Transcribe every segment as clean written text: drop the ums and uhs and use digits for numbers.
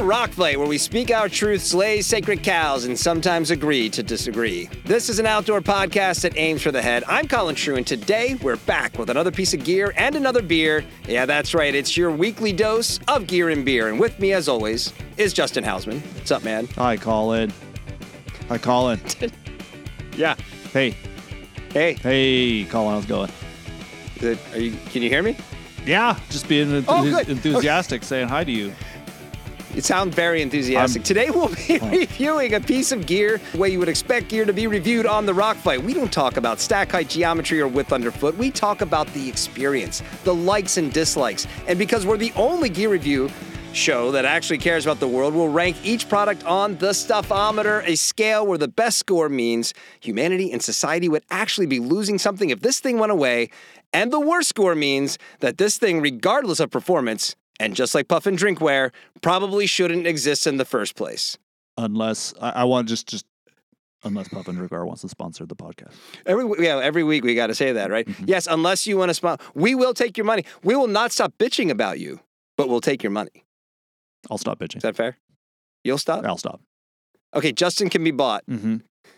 Rock Fight, where we speak our truth, slay sacred cows, and sometimes agree to disagree. This is an outdoor podcast that aims for the head. I'm Colin True, and today we're back with another piece of gear and another beer. Yeah, that's right. It's your weekly dose of gear and beer. And with me, as always, is Justin Hausman. What's up, man? Hi, Colin. Hi, Colin. Yeah. Hey. Hey. Hey, Colin, how's it going? Can you hear me? Yeah, just being good. enthusiastic, saying hi to you. You sound very enthusiastic. Today we'll be reviewing a piece of gear the way you would expect gear to be reviewed on the Rock Fight. We don't talk about stack height, geometry, or width underfoot. We talk about the experience, the likes and dislikes. And because we're the only gear review show that actually cares about the world, we'll rank each product on the Stuffometer, a scale where the best score means humanity and society would actually be losing something if this thing went away, and the worst score means that this thing, regardless of performance, and just like Puff and Drinkware, probably shouldn't exist in the first place. Unless I want just unless Puff and Drinkware wants to sponsor the podcast. Every week we got to say that, right? Mm-hmm. Yes, unless you want to sponsor, we will take your money. We will not stop bitching about you, but we'll take your money. I'll stop bitching. Is that fair? You'll stop? I'll stop. Okay, Justin can be bought. Mm-hmm.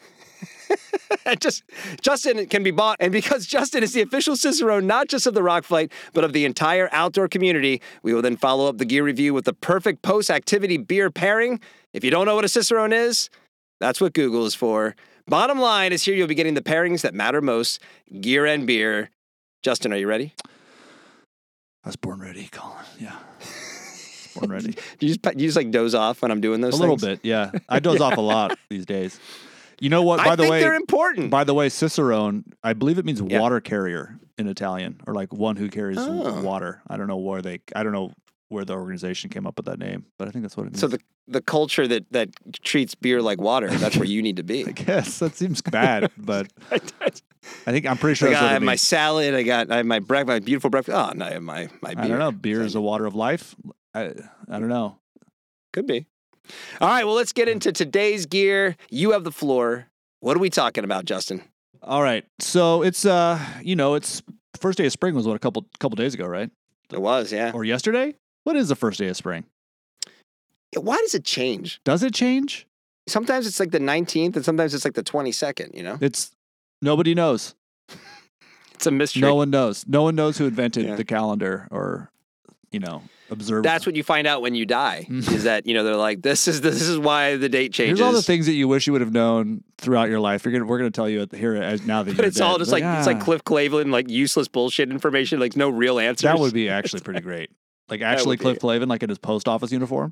Justin can be bought, and because Justin is the official Cicerone, not just of the Rock Fight, but of the entire outdoor community, we will then follow up the gear review with the perfect post-activity beer pairing. If you don't know what a Cicerone is, that's what Google is for. Bottom line is here you'll be getting the pairings that matter most, gear and beer. Justin, are you ready? I was born ready, Colin. Yeah. Born ready. Do you just like doze off when I'm doing those things? A little bit, yeah. I doze off a lot these days. You know what? I think they're important. By the way, Cicerone, I believe it means water carrier in Italian, or like one who carries water. I don't know where the organization came up with that name, but I think that's what it means. So the culture that treats beer like water, that's where you need to be. I guess that seems bad, but I'm pretty sure. I have my salad. I have my breakfast, my beautiful breakfast. Oh, no, I have my beer. I don't know. Beer is the water of life. I don't know. Could be. All right, well, let's get into today's gear. You have the floor. What are we talking about, Justin? All right. So it's it's first day of spring was a couple days ago, right? It was, yeah. Or yesterday? What is the first day of spring? Why does it change? Does it change? Sometimes it's like the 19th and sometimes it's like the 22nd, you know? Nobody knows. It's a mystery. No one knows. No one knows who invented the calendar or, observe. That's what you find out when you die, is that, they're like, this is why the date changes. Here's all the things that you wish you would have known throughout your life. We're going to tell you here now that you're But it's dead. all just it's like Cliff Clavin, like useless bullshit information, like no real answers. That would be actually pretty great. Like actually Cliff Clavin, like in his post office uniform.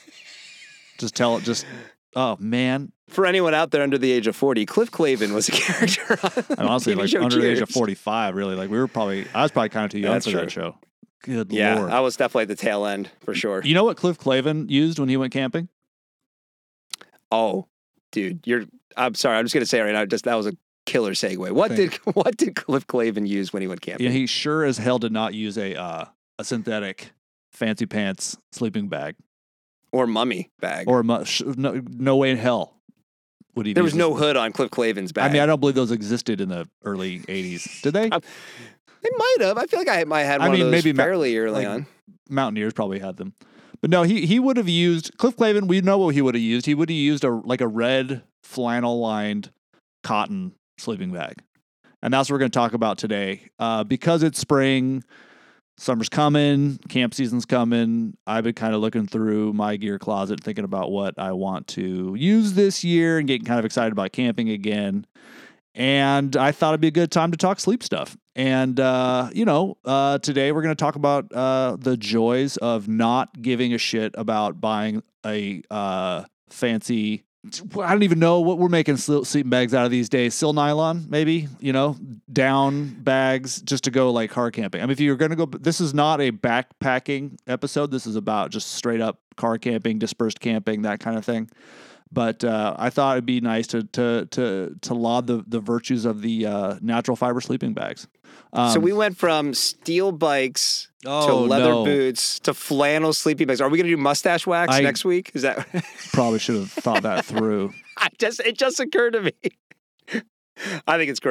Oh man. For anyone out there under the age of 40, Cliff Clavin was a character on honestly, like under the age of 45, really. Like I was probably kind of too young for that show. Good Lord. Yeah, I was definitely at the tail end, for sure. You know what Cliff Clavin used when he went camping? Oh, dude, I'm sorry. I'm just going to say it right now, that was a killer segue. What did Cliff Clavin use when he went camping? Yeah, he sure as hell did not use a synthetic fancy pants sleeping bag. Or mummy bag. Or no way in hell would he. There was no hood on Cliff Clavin's bag. I mean, I don't believe those existed in the early 80s. Did they? They might have. I feel like I might have had one of those fairly early on. Mountaineers probably had them. But no, he would have used, Cliff Clavin, we know what he would have used. He would have used a red flannel-lined cotton sleeping bag. And that's what we're going to talk about today. Because it's spring, summer's coming, camp season's coming, I've been kind of looking through my gear closet, thinking about what I want to use this year and getting kind of excited about camping again. And I thought it'd be a good time to talk sleep stuff. And, today we're going to talk about the joys of not giving a shit about buying a fancy, I don't even know what we're making sleeping bags out of these days. Sil nylon, maybe, down bags just to go like car camping. I mean, if you're going to go, this is not a backpacking episode. This is about just straight up car camping, dispersed camping, that kind of thing. But I thought it'd be nice to laud the virtues of the natural fiber sleeping bags. So we went from steel bikes to leather boots to flannel sleeping bags. Are we going to do mustache wax next week? Is that probably should have thought that through? It just occurred to me. I think it's great.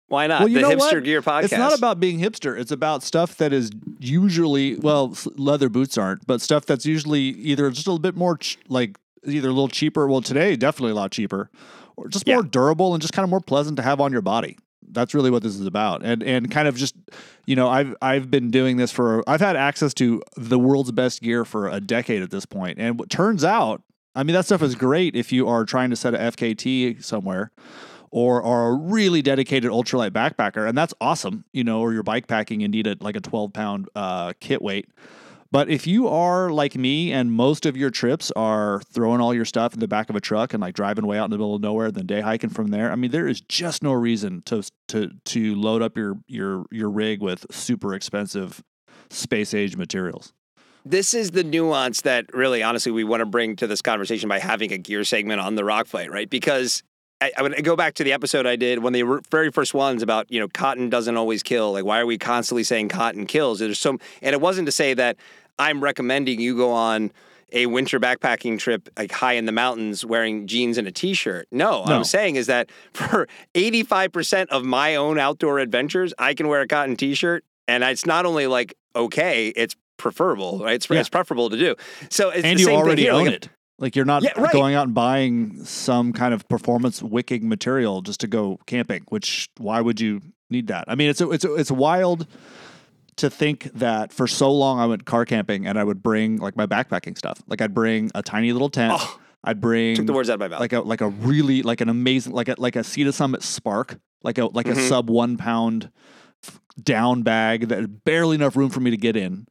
Why not? Well, you the know Hipster what? Gear podcast. It's not about being hipster. It's about stuff that is usually, well, leather boots aren't, but stuff that's usually either just a little bit more either a little cheaper. Well, today, definitely a lot cheaper, or just more durable and just kind of more pleasant to have on your body. That's really what this is about. And kind of just, I've been doing this I've had access to the world's best gear for a decade at this point. And what turns out, I mean, that stuff is great if you are trying to set a FKT somewhere or are a really dedicated ultralight backpacker. And that's awesome, or you're bike packing and need a 12-pound kit weight. But if you are like me and most of your trips are throwing all your stuff in the back of a truck and driving way out in the middle of nowhere and then day hiking from there, I mean, there is just no reason to load up your rig with super expensive space age materials. This is the nuance that really, honestly, we want to bring to this conversation by having a gear segment on the Rock Fight, right? Because I would go back to the episode I did when the very first ones about, cotton doesn't always kill. Like, why are we constantly saying cotton kills? And it wasn't to say that I'm recommending you go on a winter backpacking trip high in the mountains wearing jeans and a t-shirt. No, what I'm saying is that for 85% of my own outdoor adventures, I can wear a cotton t-shirt, and it's not only okay, it's preferable, right? It's preferable to do. So it's and the you same already thing here. own it. You're not going out and buying some kind of performance wicking material just to go camping. Which why would you need that? I mean, it's wild to think that for so long I went car camping and I would bring my backpacking stuff. I'd bring a tiny little tent. I'd bring took the words out of my mouth. Like a really an amazing like a Sea to Summit Spark, a sub 1 pound down bag that had barely enough room for me to get in.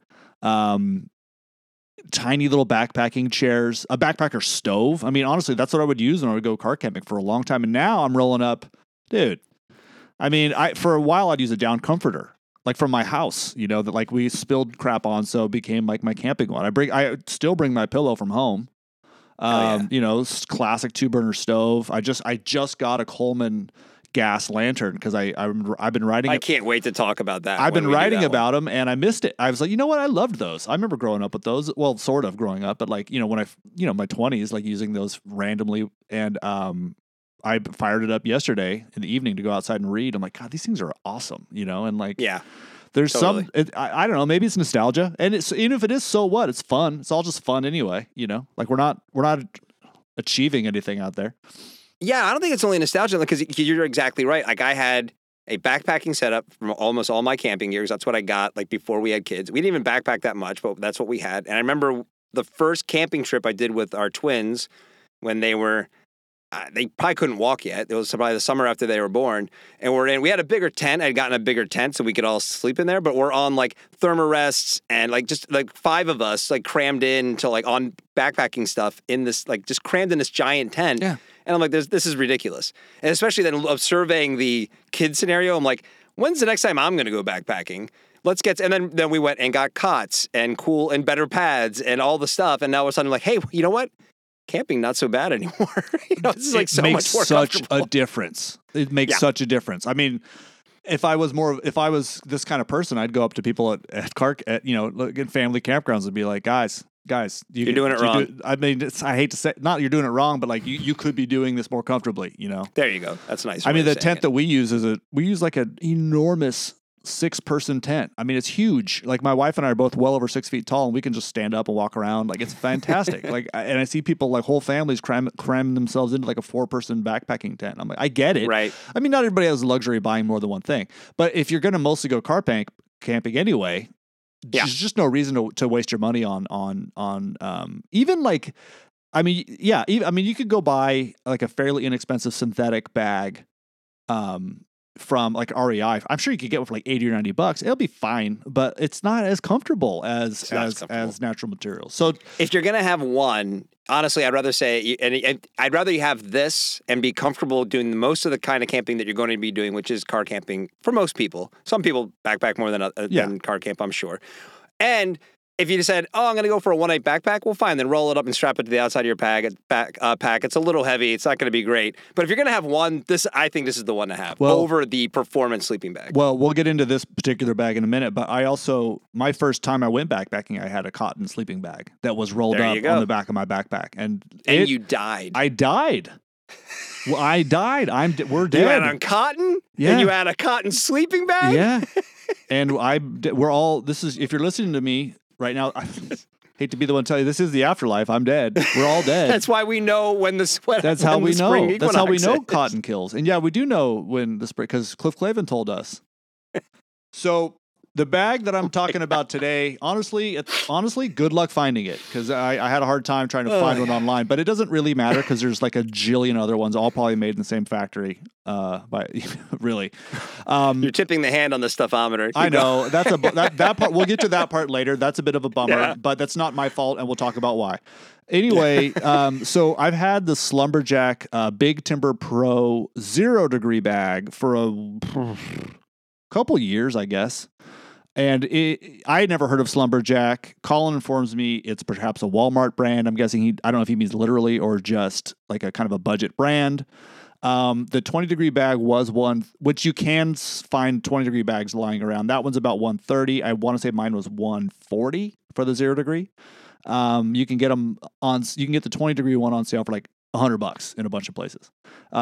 Tiny little backpacking chairs, a backpacker stove. I mean, honestly, that's what I would use when I would go car camping for a long time. And now I'm rolling up, dude. I mean, for a while I'd use a down comforter, from my house, that we spilled crap on, so it became my camping one. I still bring my pillow from home. Classic 2-burner stove. I just got a Coleman gas lantern because I've been writing. I can't wait to talk about that. I've been writing about them and I missed it. I was like, you know what? I loved those. I remember growing up with those. Well, sort of growing up, but when my 20s, using those randomly. And I fired it up yesterday in the evening to go outside and read. I'm like, God, these things are awesome, and there's totally. I don't know, maybe it's nostalgia, and even if it is, so what? It's fun. It's all just fun anyway, we're not achieving anything out there. Yeah, I don't think it's only nostalgia because you're exactly right. I had a backpacking setup from almost all my camping gears. That's what I got before we had kids. We didn't even backpack that much, but that's what we had. And I remember the first camping trip I did with our twins when they were they probably couldn't walk yet. It was probably the summer after they were born. And we had a bigger tent. I'd gotten a bigger tent so we could all sleep in there, but we're on thermarests and just 5 of us crammed into on backpacking stuff in this, just crammed in this giant tent. Yeah. And I'm like, this is ridiculous. And especially then of surveying the kid scenario, I'm like, when's the next time I'm going to go backpacking? Let's get, and then we went and got cots and cool and better pads and all the stuff. And now we're suddenly hey, you know what? Camping not so bad anymore. This is so much more such a difference. It makes such a difference. I mean, if I was this kind of person, I'd go up to people at in family campgrounds and be like, guys, you're doing it wrong. I mean, I hate to say, not you're doing it wrong, but you could be doing this more comfortably. There you go. That's nice. I mean, the tent that we use we use an enormous 6-person tent. I mean, it's huge. My wife and I are both well over 6 feet tall, and we can just stand up and walk around. It's fantastic. And I see people whole families cram themselves into a 4-person backpacking tent. I'm like, I get it. Right. I mean, not everybody has the luxury of buying more than one thing, but if you're going to mostly go camping anyway, there's just no reason to waste your money on even you could go buy a fairly inexpensive synthetic bag, from REI. I'm sure you could get it for $80 or $90. It'll be fine, but it's not as comfortable as natural materials. So if you're gonna have one, honestly, I'd rather say, and I'd rather you have this and be comfortable doing most of the kind of camping that you're going to be doing, which is car camping for most people. Some people backpack more than car camp, I'm sure. And if you said, I'm going to go for a 1-night backpack, well, fine, then roll it up and strap it to the outside of your pack. It's a little heavy. It's not going to be great. But if you're going to have one, I think this is the one to have over the performance sleeping bag. Well, we'll get into this particular bag in a minute, but my first time I went backpacking, I had a cotton sleeping bag that was rolled up on the back of my backpack. And you died. I died. Well, I died. We're dead. You had on cotton? Yeah. And you had a cotton sleeping bag? Yeah. And we're all, this is, if you're listening to me right now, I hate to be the one to tell you, this is the afterlife. I'm dead. We're all dead. That's why we know when the sweat. That's how we know. That's how we know is. cotton kills. And yeah, we do know when the spring, because Cliff Clavin told us. So the bag that I'm talking about today, honestly, good luck finding it, because I had a hard time trying to find one online, but it doesn't really matter because there's like a jillion other ones, all probably made in the same factory. Really. You're tipping the hand on the stuffometer. I know that's that part. We'll get to that part later. That's a bit of a bummer, but that's not my fault, and we'll talk about why. Anyway, so I've had the Slumberjack Big Timber Pro 0 degree bag for a couple years, I guess. And I had never heard of Slumberjack. Colin informs me it's perhaps a Walmart brand. I'm guessing I don't know if he means literally or just like a kind of a budget brand. The 20 degree bag was one, which you can find 20 degree bags lying around. That one's about 130. I want to say mine was 140 for the 0 degree. You can get them you can get the 20 degree one on sale for like $100 in a bunch of places.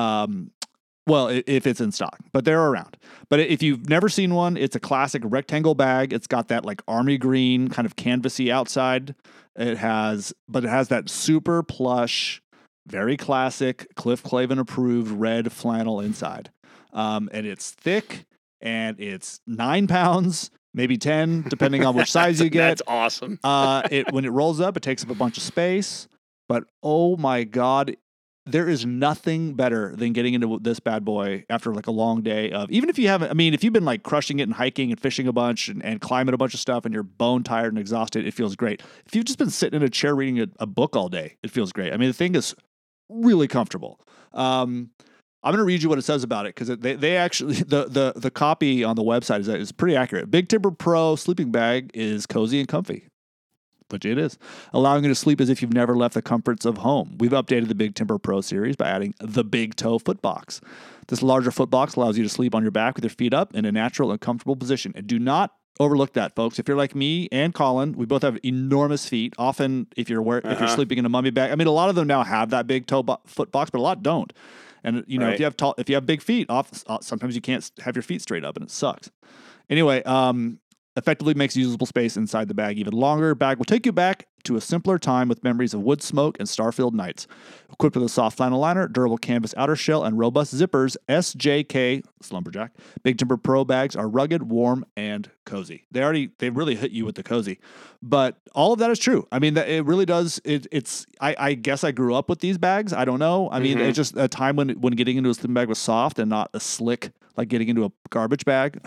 Well, if it's in stock, but they're around. But if you've never seen one, it's a classic rectangle bag. It's got that like army green kind of canvasy outside. It has that super plush, very classic Cliff Clavin approved red flannel inside. And it's thick and it's 9 pounds, maybe 10, depending on which size you get. That's awesome. When it rolls up, it takes up a bunch of space, but oh my God, there is nothing better than getting into this bad boy after like a long day of, even if you haven't, I mean, if you've been like crushing it and hiking and fishing a bunch and climbing a bunch of stuff and you're bone tired and exhausted, it feels great. If you've just been sitting in a chair reading a book all day, it feels great. I mean, the thing is really comfortable. I'm going to read you what it says about it, because they actually, the copy on the website is pretty accurate. Big Timber Pro sleeping bag is cozy and comfy. But it is, allowing you to sleep as if you've never left the comforts of home. We've updated the Big Timber Pro series by adding the Big Toe Foot Box. This larger foot box allows you to sleep on your back with your feet up in a natural and comfortable position. And do not overlook that, folks. If you're like me and Colin, we both have enormous feet. Often, if you're sleeping in a mummy bag, I mean, a lot of them now have that big foot box, but a lot don't. And you know, right. if you have big feet, sometimes you can't have your feet straight up, and it sucks. Anyway, effectively makes usable space inside the bag even longer. Bag will take you back to a simpler time with memories of wood smoke and star-filled nights. Equipped with a soft flannel liner, durable canvas outer shell, and robust zippers, SJK Slumberjack Big Timber Pro bags are rugged, warm, and cozy. They really hit you with the cozy, but all of that is true. I mean, it really does. I guess I grew up with these bags. I don't know. I mean, it's just a time when getting into a sleeping bag was soft and not a slick like getting into a garbage bag.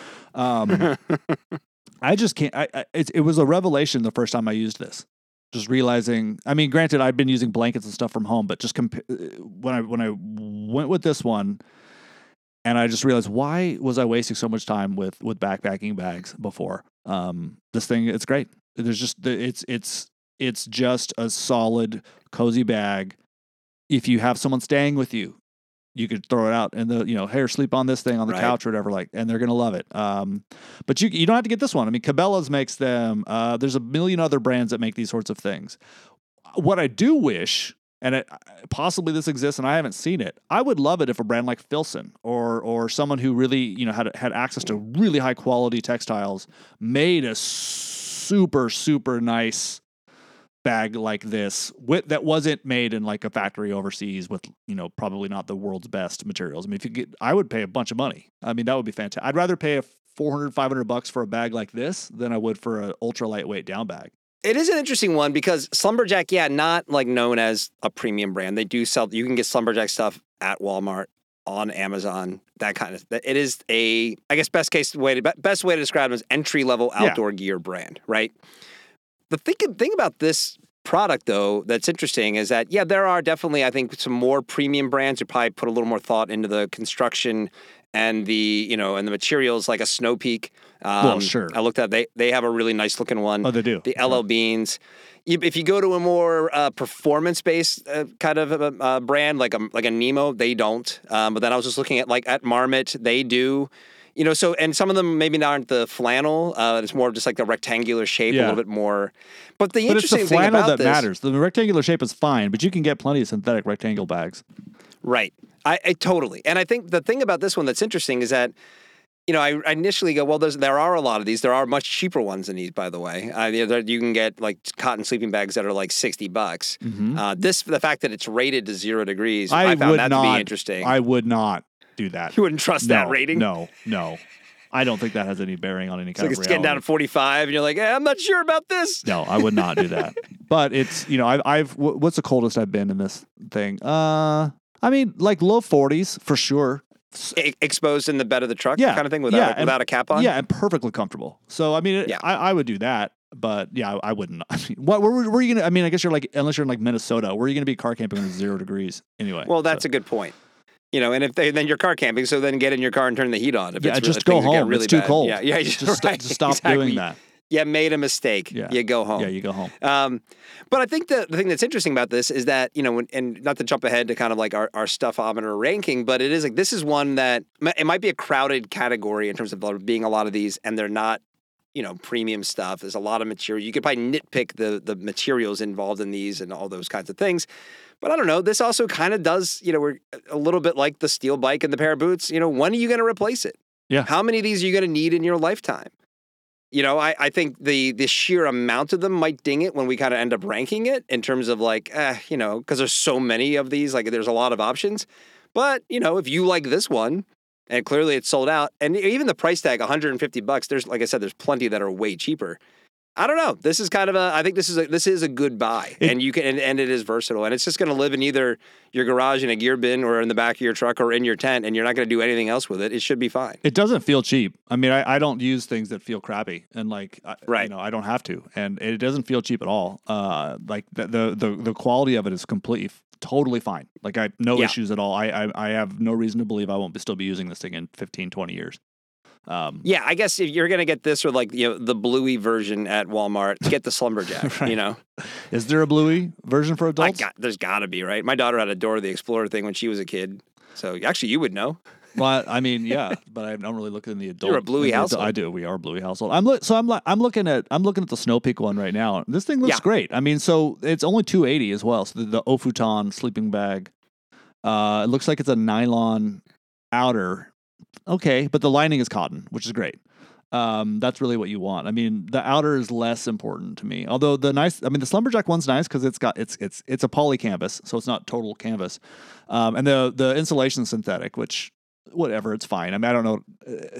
I just can't. It was a revelation the first time I used this. Just realizing, I mean, granted, I'd been using blankets and stuff from home, but just when I went with this one, and I just realized, why was I wasting so much time with backpacking bags before? This thing, it's great. There's just it's just a solid, cozy bag. If you have someone staying with you, you could throw it out and hey, sleep on this thing on the couch or whatever, and they're going to love it. But you don't have to get this one. I mean, Cabela's makes them. There's a million other brands that make these sorts of things. What I do wish, and possibly this exists and I haven't seen it, I would love it if a brand like Filson or someone who really, had access to really high quality textiles made a super, super nice bag like this that wasn't made in like a factory overseas with probably not the world's best materials. I mean, I would pay a bunch of money. I mean, that would be fantastic. I'd rather pay $400-$500 for a bag like this than I would for an ultra lightweight down bag. It is an interesting one because Slumberjack, not like known as a premium brand. They do sell. You can get Slumberjack stuff at Walmart, on Amazon, that kind of. It is I guess best way to describe it is entry level outdoor gear brand, right? The thing about this product, though, that's interesting is that, there are definitely, I think, some more premium brands who probably put a little more thought into the construction and the, and the materials, like a Snow Peak. Well, sure. I looked at they have a really nice looking one. Oh, they do. The LL Beans. If you go to a more performance-based kind of a brand, like a Nemo, they don't. But then I was just looking at Marmot, they do. So, and some of them maybe aren't the flannel. It's more of just like the rectangular shape, a little bit more. But the interesting thing about that matters. The rectangular shape is fine, but you can get plenty of synthetic rectangle bags. Right. I totally. And I think the thing about this one that's interesting is that, I initially go, well, there are a lot of these. There are much cheaper ones than these, by the way. You can get like cotton sleeping bags that are like $60. The fact that it's rated to 0 degrees, I found that to be interesting. I would not do that. You wouldn't trust that rating? No. I don't think that has any bearing on any kind of reality. It's getting down to 45, and you're like, I'm not sure about this. No, I would not do that. But it's, what's the coldest I've been in this thing? I mean, like low 40s for sure. Exposed in the bed of the truck kind of thing without a cap on? Yeah, and perfectly comfortable. So, I mean, I would do that. But yeah, I wouldn't. I mean, where are you going to, I mean, I guess unless you're in like Minnesota, where are you going to be car camping when it's 0 degrees anyway? Well, that's a good point. And then you're car camping, so then get in your car and turn the heat on. Just go home. Really it's too cold. Yeah, just stop doing that. You made a mistake. Yeah. You go home. Yeah, you go home. But I think the thing that's interesting about this is that, and not to jump ahead to kind of like our stuffometer ranking, but it is like this is one that it might be a crowded category in terms of there being a lot of these, and they're not, premium stuff. There's a lot of material. You could probably nitpick the materials involved in these and all those kinds of things. But I don't know. This also kind of does, we're a little bit like the steel bike and the pair of boots. When are you going to replace it? Yeah. How many of these are you going to need in your lifetime? I think the sheer amount of them might ding it when we kind of end up ranking it in terms of like, because there's so many of these, like there's a lot of options. But, if you like this one, and clearly it's sold out, and even the price tag, $150, there's, like I said, there's plenty that are way cheaper. I don't know. This is kind of I think this is a good buy, and you can, and it is versatile, and it's just going to live in either your garage in a gear bin or in the back of your truck or in your tent, and you're not going to do anything else with it. It should be fine. It doesn't feel cheap. I mean, I don't use things that feel crappy, and like, right. I don't have to, and it doesn't feel cheap at all. Like the quality of it is totally fine. Like I have no issues at all. I have no reason to believe I won't still be using this thing in 15, 20 years. I guess if you're going to get this or like, the Bluey version at Walmart, get the Slumberjack, right. Is there a Bluey version for adults? There's got to be, right? My daughter had a Dora the Explorer thing when she was a kid. So actually you would know. Well, I mean, yeah, but I don't really look in the adult. You're a Bluey household. I do. We are a Bluey household. I'm looking at the Snow Peak one right now. This thing looks great. I mean, so it's only $280 as well. So the Ofuton sleeping bag, it looks like it's a nylon outer. Okay, but the lining is cotton, which is great. That's really what you want. I mean, the outer is less important to me. Although the Slumberjack one's nice because it's a poly canvas, so it's not total canvas. And the insulation's synthetic, which whatever, it's fine. I mean, I don't know.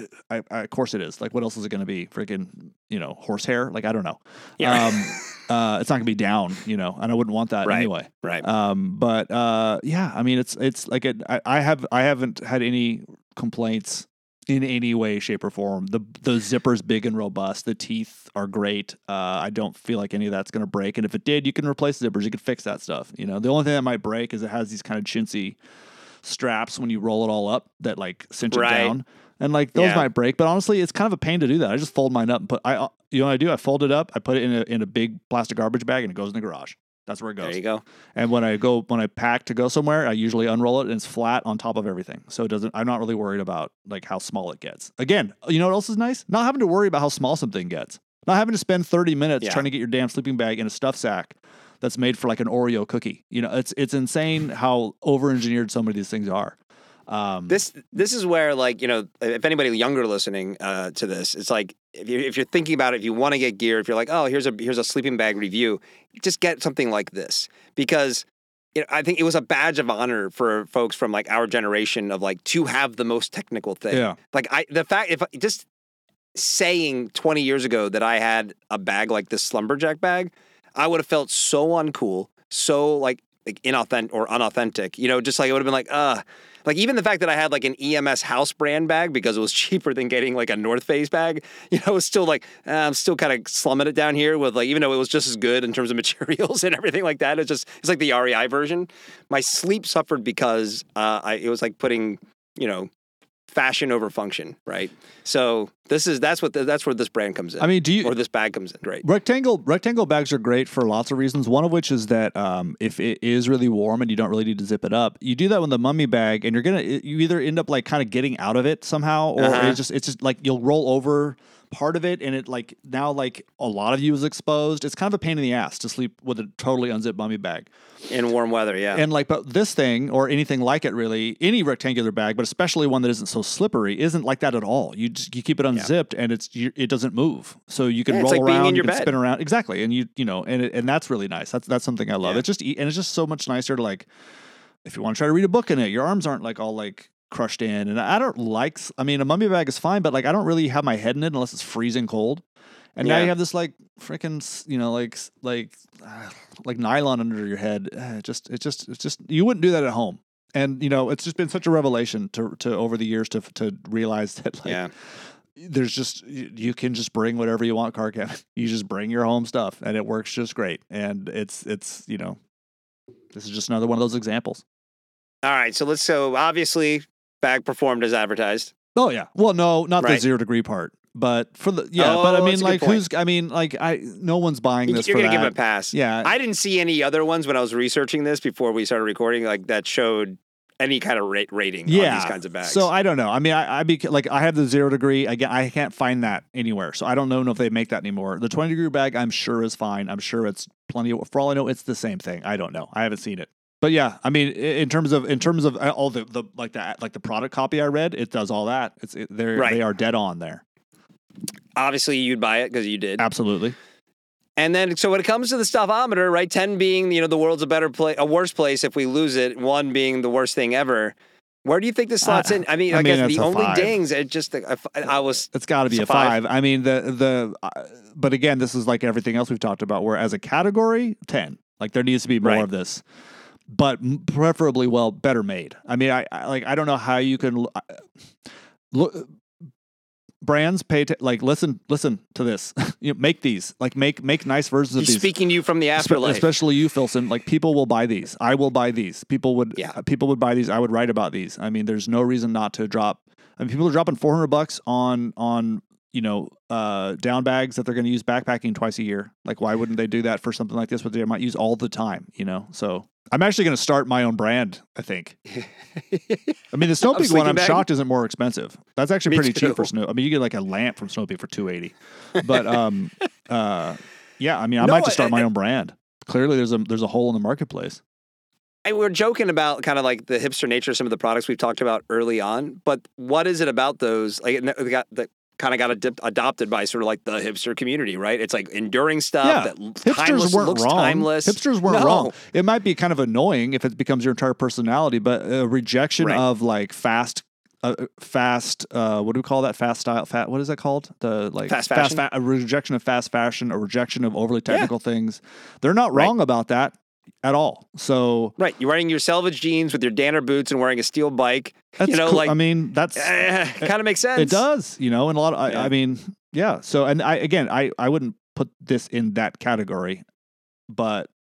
Of course it is. Like, what else is it going to be? Freaking, horsehair? Like, I don't know. Yeah. It's not going to be down, and I wouldn't want that anyway. Right. But I mean, it's like I haven't had any complaints in any way, shape, or form. The zipper's big and robust. The teeth are great. I don't feel like any of that's going to break. And if it did, you can replace the zippers. You can fix that stuff. The only thing that might break is it has these kind of chintzy straps when you roll it all up that like cinch it down, and like those might break. But honestly, it's kind of a pain to do that. I just fold mine up and what I do? I fold it up. I put it in a big plastic garbage bag, and it goes in the garage. That's where it goes. There you go. And when I pack to go somewhere, I usually unroll it and it's flat on top of everything. So I'm not really worried about like how small it gets. Again, you know what else is nice? Not having to worry about how small something gets. Not having to spend 30 minutes trying to get your damn sleeping bag in a stuff sack that's made for like an Oreo cookie. It's insane how over-engineered some of these things are. This is where, like, if anybody younger listening to this, it's like if you're thinking about it, if you want to get gear, if you're like, oh, here's a sleeping bag review, just get something like this, because I think it was a badge of honor for folks from like our generation of like to have the most technical thing. Yeah. Like just saying 20 years ago that I had a bag like this Slumberjack bag, I would have felt so uncool, so like inauthentic or unauthentic. Just like it would have been like, like even the fact that I had like an EMS house brand bag because it was cheaper than getting like a North Face bag, it was still like, I'm still kind of slumming it down here with like, even though it was just as good in terms of materials and everything like that, it's like the REI version. My sleep suffered because it was like putting, fashion over function, right? So that's where this brand comes in. I mean, or this bag comes in, right? Rectangle bags are great for lots of reasons. One of which is that if it is really warm and you don't really need to zip it up, you do that with the Mummy bag, and you either end up like kind of getting out of it somehow, or it's just like you'll roll over part of it, and it like now like a lot of you is exposed. It's kind of a pain in the ass to sleep with a totally unzipped mummy bag in warm weather. Yeah, and like, but this thing or anything like it, really, any rectangular bag, but especially one that isn't so slippery, isn't like that at all. You keep it unzipped, and it doesn't move, so you can roll like being around, in your you can bed. spin around, exactly, and and that's really nice. That's something I love. Yeah. It's just so much nicer to like, if you want to try to read a book in it, your arms aren't like all like crushed in. And I don't like, I mean, a mummy bag is fine, but like I don't really have my head in it unless it's freezing cold. And now you have this like freaking, like nylon under your head. It's just you wouldn't do that at home. And it's just been such a revelation to over the years to realize that like there's just, you can just bring whatever you want, car cabin. You just bring your home stuff and it works just great. And it's this is just another one of those examples. All right, so obviously bag performed as advertised. Oh yeah. Well, no, not the 0 degree part, but for the but I mean, like no one's buying this. You're for gonna that. give it a pass. Yeah. I didn't see any other ones when I was researching this before we started recording, like that showed any kind of rating on these kinds of bags. So I don't know. I mean, I have the 0 degree. Again, I can't find that anywhere. So I don't know if they make that anymore. The 20 degree bag, I'm sure is fine. I'm sure it's plenty. For all I know, it's the same thing. I don't know. I haven't seen it. But yeah, I mean, in terms of all the product copy I read, it does all that. They are dead on there. Obviously, you'd buy it because you did. Absolutely. And then, so when it comes to the stuffometer, right? 10 being the world's a worse place if we lose it. 1 being the worst thing ever. Where do you think this slots in? I mean, I guess the only 5. dings. It's got to be a 5. I mean, but again, this is like everything else we've talked about. Where as a category, 10. Like there needs to be more of this. But preferably, better made. I mean, I don't know how you can look. Brands listen to this. Make these, make nice versions of these. Speaking to you from the afterlife, especially you, Filson. Like people will buy these. I will buy these. People would buy these. I would write about these. I mean, there's no reason not to drop. I mean, people are dropping $400 on down bags that they're going to use backpacking twice a year. Like, why wouldn't they do that for something like this, what they might use all the time? So I'm actually going to start my own brand, I think. I mean, the Snow Peak one, I'm shocked isn't more expensive. That's actually pretty cheap for Snow. I mean, you get like a lamp from Snow Peak for $280. But yeah, I mean, I might just start my own brand. Clearly, there's a hole in the marketplace. And we're joking about kind of like the hipster nature of some of the products we've talked about early on, but what is it about those? Like, kind of got adopted by sort of like the hipster community, right? It's like enduring stuff that hipsters weren't looks wrong. Timeless. Hipsters weren't wrong. It might be kind of annoying if it becomes your entire personality, but a rejection of like fast. What do we call that? Fast style. What is that called? The like fast fashion. A rejection of fast fashion, a rejection of overly technical things. They're not wrong about that at all. So you're wearing your selvage jeans with your Danner boots and wearing a steel bike. That's cool. I mean, that's kind of makes sense. It does, and a lot of, I mean, yeah. So, and I wouldn't put this in that category, but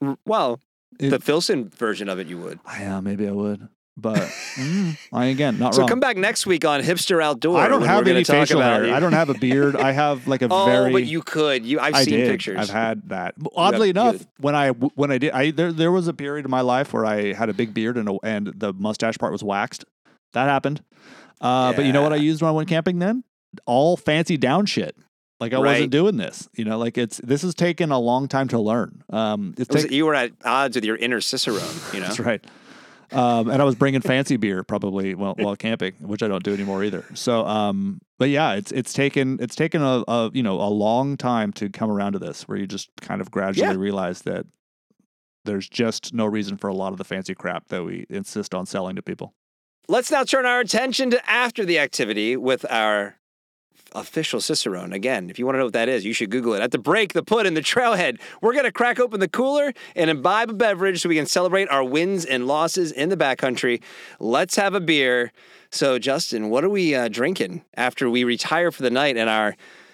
the Filson version of it, you would. Yeah, maybe I would. But not wrong. So come back next week on Hipster Outdoor. I don't have any facial hair. I don't have a beard. I have like a very. Oh, but you could. I've seen pictures. I've had that. Oddly enough, when I did, there was a period in my life where I had a big beard and the mustache part was waxed. That happened. But you know what I used when I went camping then? All fancy down shit. Like I wasn't doing this. This has taken a long time to learn. You were at odds with your inner Cicerone. That's right. And I was bringing fancy beer probably while camping, which I don't do anymore either. So, but yeah, it's taken a long time to come around to this, where you just kind of gradually realize that there's just no reason for a lot of the fancy crap that we insist on selling to people. Let's now turn our attention to after the activity with our official Cicerone. Again, if you want to know what that is, you should Google it. At the break, the put, and the trailhead, we're going to crack open the cooler and imbibe a beverage so we can celebrate our wins and losses in the backcountry. Let's have a beer. So, Justin, what are we drinking after we retire for the night in our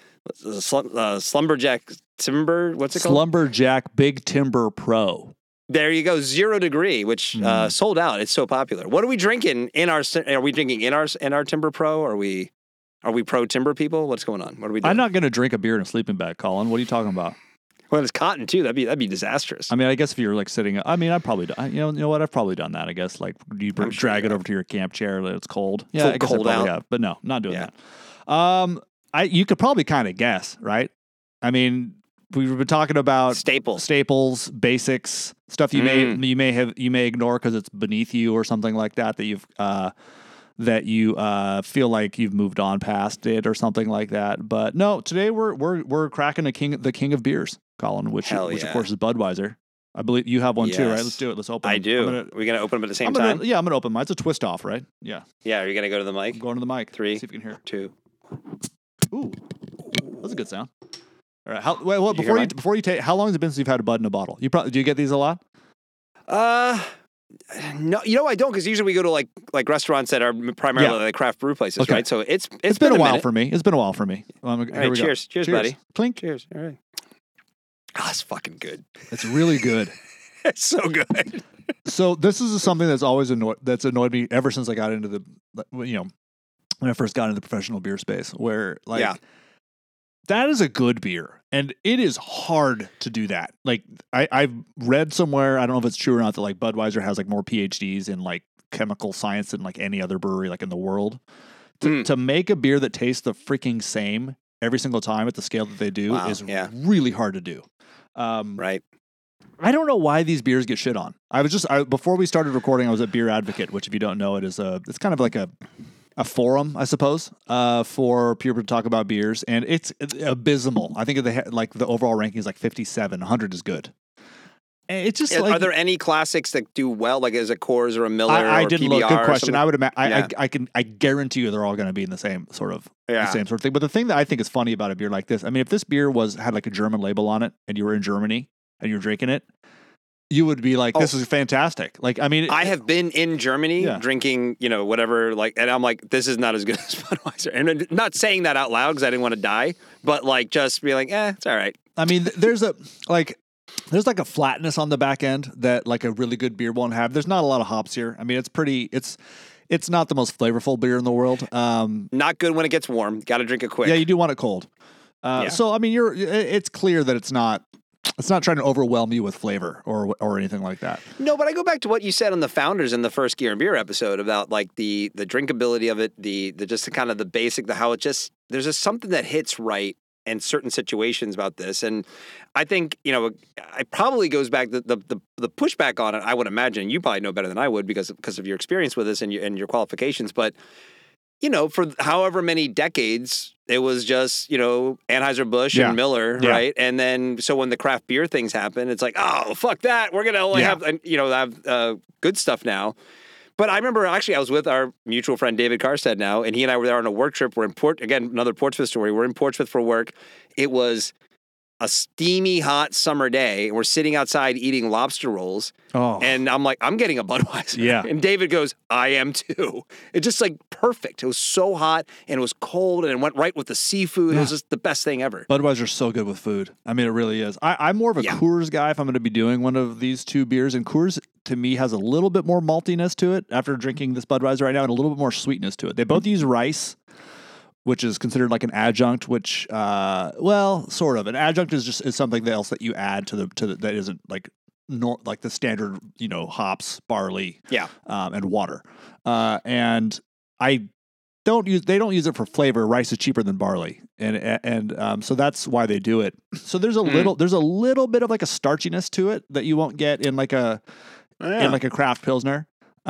Slumberjack Timber? What's it called? Slumberjack Big Timber Pro. There you go, 0 degree, which sold out. It's so popular. What are we drinking in our? Are we drinking in our Timber Pro? Are we pro timber people? What's going on? What are we doing? I'm not going to drink a beer in a sleeping bag, Colin. What are you talking about? Well, it's cotton too. That'd be disastrous. I mean, I guess if you're like sitting, I mean, I've probably done. You know what? I've probably done that. I guess like you drag it over to your camp chair. It's cold. Yeah, I guess I probably have. But no, not doing that. you could probably kind of guess, right? I mean, we've been talking about staples, basics, stuff you may ignore because it's beneath you or something like that you feel like you've moved on past it or something like that. But no, today we're cracking the king of beers, Colin, which of course is Budweiser. I believe you have one too, right? Let's do it. Let's open. I do. We're gonna open them at the same time. Yeah, I'm gonna open mine. It's a twist off, right? Yeah. Yeah. Are you gonna go to the mic? I'm going to the mic. 3. See if you can hear. 2. Ooh, that's a good sound. All right. Before you take, how long has it been since you've had a Bud in a bottle? Do you get these a lot? No, I don't, because usually we go to like restaurants that are primarily like craft brew places, right? So it's been a while for me. It's been a while for me. All right, cheers, buddy. Clink. Cheers. All right. Oh, it's fucking good. It's really good. It's so good. So this is something that's always annoyed me ever since I got into when I first got into the professional beer space, where that is a good beer, and it is hard to do that. Like I've read somewhere, I don't know if it's true or not, that like Budweiser has like more PhDs in like chemical science than like any other brewery like in the world. To make a beer that tastes the freaking same every single time at the scale that they do is really hard to do. Right. I don't know why these beers get shit on. Before we started recording, I was at Beer Advocate, which if you don't know, it's kind of like a forum, I suppose, for people to talk about beers, and it's abysmal. I think the overall ranking is like 57. 100 is good. And it's just are there any classics that do well? Like is it Coors or a Miller? I or didn't PBR look. Good question. I would imagine. Yeah. I guarantee you they're all going to be in the same sort of thing. But the thing that I think is funny about a beer like this, I mean, if this beer had like a German label on it, and you were in Germany and you're drinking it, you would be like, this is fantastic. Like, I mean, I have been in Germany drinking, whatever, like, and I'm like, this is not as good as Budweiser. And I'm not saying that out loud because I didn't want to die, but like, just be like, it's all right. I mean, there's like a flatness on the back end that like a really good beer won't have. There's not a lot of hops here. I mean, it's not the most flavorful beer in the world. Not good when it gets warm. Got to drink it quick. Yeah, you do want it cold. So, I mean, it's clear that it's not trying to overwhelm you with flavor or anything like that. No, but I go back to what you said on the Founders in the first Gear and Beer episode about like the drinkability of it, the just the kind of the basic, how it just, there's just something that hits right in certain situations about this. And I think, it probably goes back to the pushback on it. I would imagine you probably know better than I would because of your experience with this and your qualifications. But, for however many decades, it was just, Anheuser-Busch and Miller, right? And then, so when the craft beer things happen, it's like, oh, fuck that. We're going to only have good stuff now. But I remember, actually, I was with our mutual friend, David Karstead now, and he and I were there on a work trip. We're in another Portsmouth story. We're in Portsmouth for work. It was a steamy, hot summer day, and we're sitting outside eating lobster rolls. Oh. And I'm like, I'm getting a Budweiser. Yeah. And David goes, I am too. It's just like perfect. It was so hot, and it was cold, and it went right with the seafood. Yeah. It was just the best thing ever. Budweiser's so good with food. I mean, it really is. I'm more of a Coors guy if I'm going to be doing one of these two beers, and Coors, to me, has a little bit more maltiness to it after drinking this Budweiser right now, and a little bit more sweetness to it. They both use rice, which is considered like an adjunct, which, sort of. An adjunct is something else that you add to that isn't like like the standard, hops, barley, and water. And they don't use it for flavor. Rice is cheaper than barley, and so that's why they do it. So there's a little bit of like a starchiness to it that you won't get in like a craft pilsner.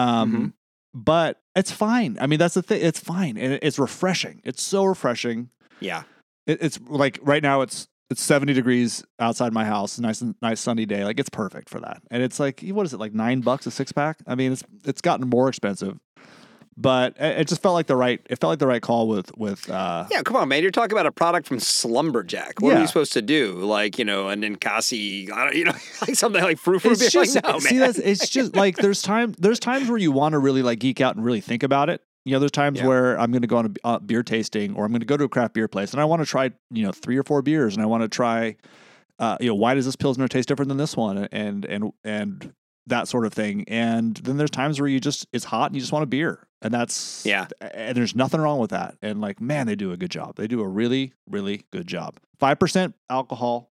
But it's fine. I mean, that's the thing. It's fine, and it's refreshing. It's so refreshing. Yeah. It's like right now it's 70 degrees outside my house. Nice sunny day. Like it's perfect for that. And it's like, what is it, like $9 a 6-pack? I mean, it's gotten more expensive. But it just felt like the right call with yeah, come on, man. You're talking about a product from Slumberjack. What are you supposed to do? Like, an Ninkasi, like something like frou beer. Like, no, see, man. It's just like there's times where you want to really like geek out and really think about it. There's times where I'm going to go on a beer tasting, or I'm going to go to a craft beer place, and I want to try 3 or 4 beers, and I want to try why does this Pilsner taste different than this one, and that sort of thing. And then there's times where it's hot and you just want a beer. And and there's nothing wrong with that. And like, man, they do a good job. They do a really, really good job. 5% alcohol,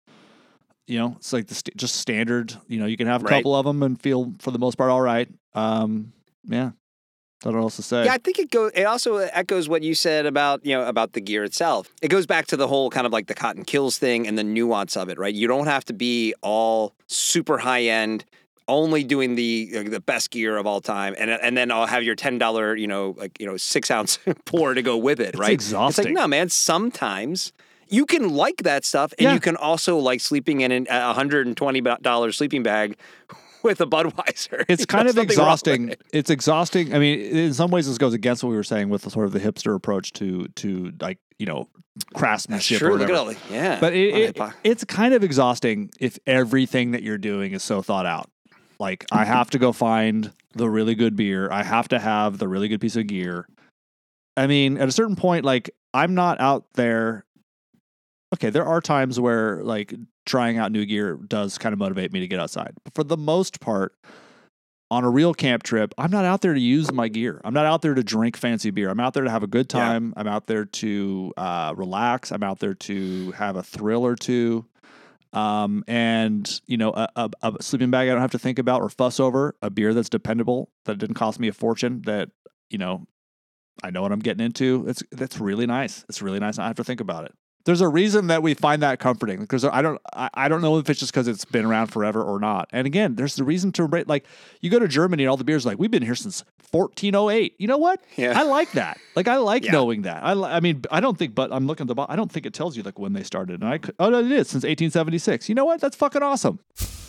it's like just standard, you can have a couple of them and feel for the most part all right. Yeah. Don't know what else to say. Yeah, I think it also echoes what you said about the gear itself. It goes back to the whole kind of like the cotton kills thing and the nuance of it, right? You don't have to be all super high end, only doing the best gear of all time, and then I'll have your $10 6 ounce pour to go with it, right? It's exhausting. It's like, no, man. Sometimes you can like that stuff, and you can also like sleeping in a $120 sleeping bag with a Budweiser. It's kind of exhausting. It. It's exhausting. I mean, in some ways, this goes against what we were saying with the sort of the hipster approach to like, craftsmanship or whatever. Look at but it's kind of exhausting if everything that you're doing is so thought out. Like, I have to go find the really good beer. I have to have the really good piece of gear. I mean, at a certain point, like, I'm not out there. Okay, there are times where like trying out new gear does kind of motivate me to get outside. But for the most part, on a real camp trip, I'm not out there to use my gear. I'm not out there to drink fancy beer. I'm out there to have a good time. Yeah. I'm out there to relax. I'm out there to have a thrill or two. And a sleeping bag I don't have to think about or fuss over, a beer that's dependable, that didn't cost me a fortune, that, I know what I'm getting into. That's really nice. It's really nice not to have to think about it. There's a reason that we find that comforting, because I don't know if it's just because it's been around forever or not. And again, there's the reason to rate. Like, you go to Germany and all the beers like, we've been here since 1408. You know what? Yeah. I like that. Like, I like knowing that. I mean, I don't think, but I'm looking at the bottom. I don't think it tells you like when they started. And no, it is since 1876. You know what? That's fucking awesome.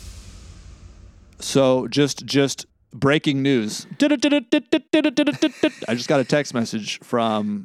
So just breaking news. I just got a text message from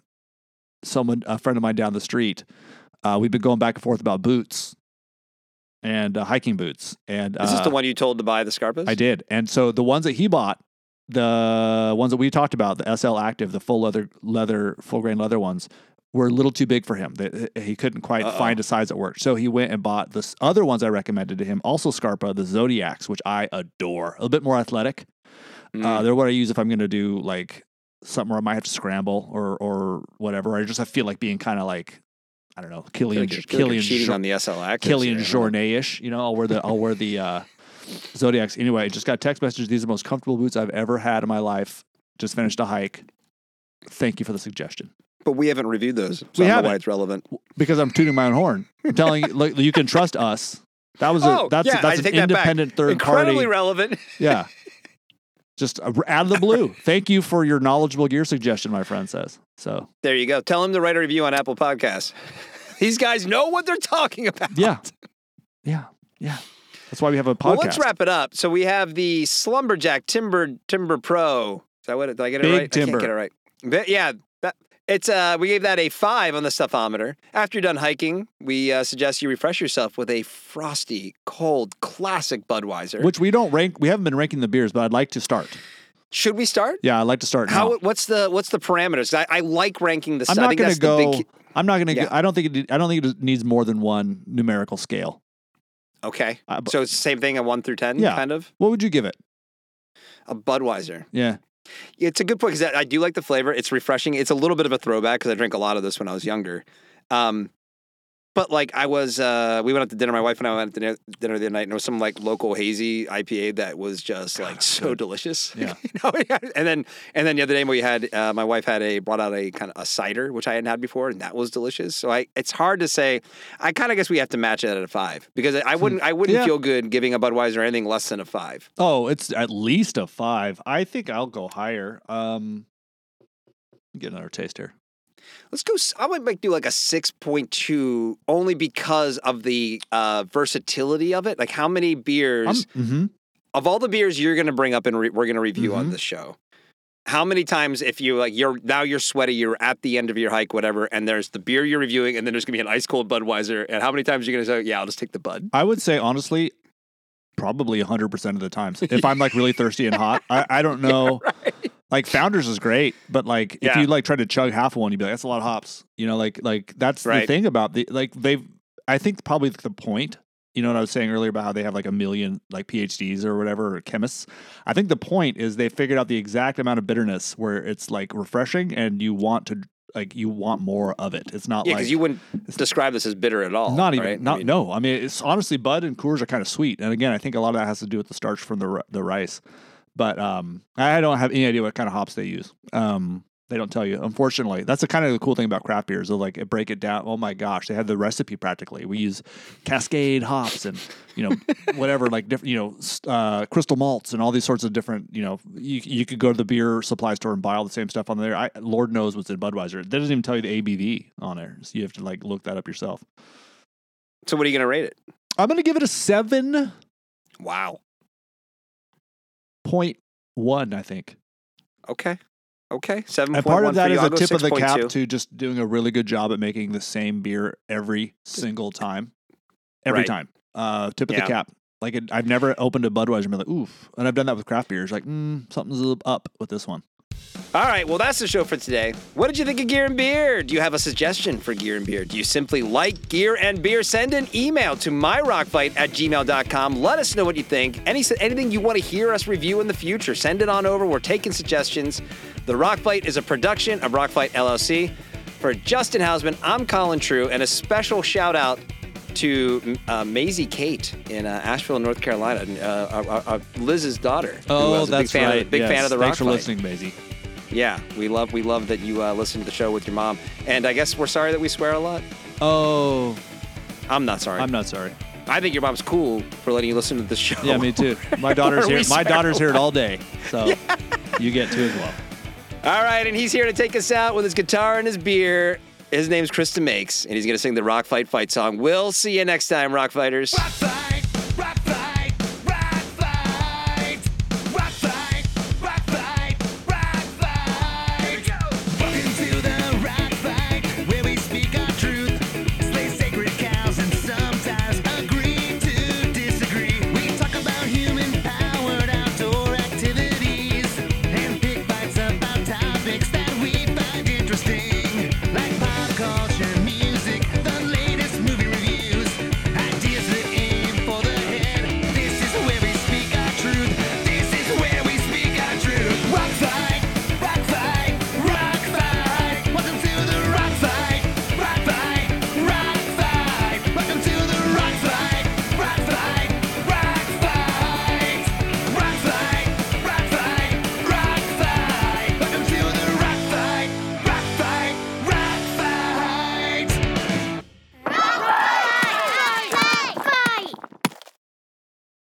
a friend of mine down the street. We've been going back and forth about boots and hiking boots. And is this the one you told to buy the Scarpas? I did. And so the ones that he bought, the ones that we talked about, the SL Active, the full grain leather ones, were a little too big for him. He couldn't quite find a size that worked. So he went and bought the other ones I recommended to him, also Scarpa, the Zodiacs, which I adore. A little bit more athletic. They're what I use if I'm going to do like something where I might have to scramble or whatever. I just feel like being kind of like, I don't know, Killian cheating on the SL Active. Killian Jornet-ish. I'll wear the Zodiacs. Anyway, I just got a text message. These are the most comfortable boots I've ever had in my life. Just finished a hike. Thank you for the suggestion. But we haven't reviewed those. So I don't know why it's relevant. Because I'm tooting my own horn. I'm telling you, like, you can trust us. That's an independent third party. Incredibly relevant. Yeah. Just out of the blue. Thank you for your knowledgeable gear suggestion, my friend says. So there you go. Tell him to write a review on Apple Podcasts. These guys know what they're talking about. Yeah. That's why we have a podcast. Well, let's wrap it up. So we have the Slumberjack Timber Pro. Is that what? Did I get it right? Timber. I can't get it right. But yeah. It's we gave that a 5 on the Stuffometer. After you're done hiking, we suggest you refresh yourself with a frosty, cold, classic Budweiser. Which we don't rank. We haven't been ranking the beers, but I'd like to start. Should we start? Yeah, I'd like to start now. What's the parameters? I like ranking the. I'm not going to go. I'm not going to. Yeah. I don't think it needs more than one numerical scale. Okay. So it's the same thing, a 1 through 10, kind of. What would you give it? A Budweiser. Yeah. It's a good point because I do like the flavor. It's refreshing. It's a little bit of a throwback because I drank a lot of this when I was younger. But like we went out to dinner. My wife and I went to dinner the other night, and there was some like local hazy IPA that was just like so delicious. Yeah. And then the other day we had my wife brought out a kind of a cider which I hadn't had before, and that was delicious. So it's hard to say. I kind of guess we have to match it at a 5 because I wouldn't feel good giving a Budweiser anything less than a 5. Oh, it's at least a 5. I think I'll go higher. Get another taste here. Let's go. I might do like a 6.2 only because of the versatility of it. Like how many beers of all the beers you're going to bring up and we're going to review on this show. How many times if you like you're sweaty, you're at the end of your hike, whatever, and there's the beer you're reviewing, and then there's going to be an ice cold Budweiser, and how many times are you going to say, yeah, I'll just take the Bud? I would say honestly, probably 100% of the times. If I'm like really thirsty and hot, I don't know. Yeah, right. Like Founders is great, but like if you like try to chug half of one, you'd be like, that's a lot of hops. Like that's the thing about I think probably the point, you know what I was saying earlier about how they have like a million like PhDs or whatever, or chemists. I think the point is they figured out the exact amount of bitterness where it's like refreshing and you want more of it. It's not because you wouldn't describe this as bitter at all. Not even, right? No. I mean, it's honestly, Bud and Coors are kind of sweet. And again, I think a lot of that has to do with the starch from the rice. But I don't have any idea what kind of hops they use. They don't tell you, unfortunately. That's the kind of the cool thing about craft beers. They'll like break it down. Oh my gosh, they have the recipe practically. We use Cascade hops and whatever, like different crystal malts and all these sorts of different. You could go to the beer supply store and buy all the same stuff on there. Lord knows what's in Budweiser. It doesn't even tell you the ABV on there, so you have to like look that up yourself. So what are you gonna rate it? I'm gonna give it a 7. Wow. 0.1, I think. Okay. 7.1. And part of that is a tip 6.2. of the cap to just doing a really good job at making the same beer every single time. Every time. Tip of the cap. Like I've never opened a Budweiser and been like, oof. And I've done that with craft beers. Like, something's up with this one. All right, well, that's the show for today. What did you think of Gear and Beer? Do you have a suggestion for Gear and Beer? Do you simply like Gear and Beer? Send an email to myrockfight@gmail.com. Let us know what you think. Anything you want to hear us review in the future, send it on over. We're taking suggestions. The Rock Fight is a production of Rock Fight LLC. For Justin Hausman, I'm Colin True, and a special shout out to Maisie Kate in Asheville, North Carolina, Liz's daughter. Oh, that's right. Big fan of the Rock Thanks for Fight. listening, Maisie. Yeah, we love that you listen to the show with your mom. And I guess we're sorry that we swear a lot. Oh. I'm not sorry. I'm not sorry. I think your mom's cool for letting you listen to the show. Yeah, me too. My daughter's here. My daughter's here all day. So you get to as well. All right, and he's here to take us out with his guitar and his beer. His name's Krista Makes, and he's going to sing the Rock Fight fight song. We'll see you next time, Rock Fighters.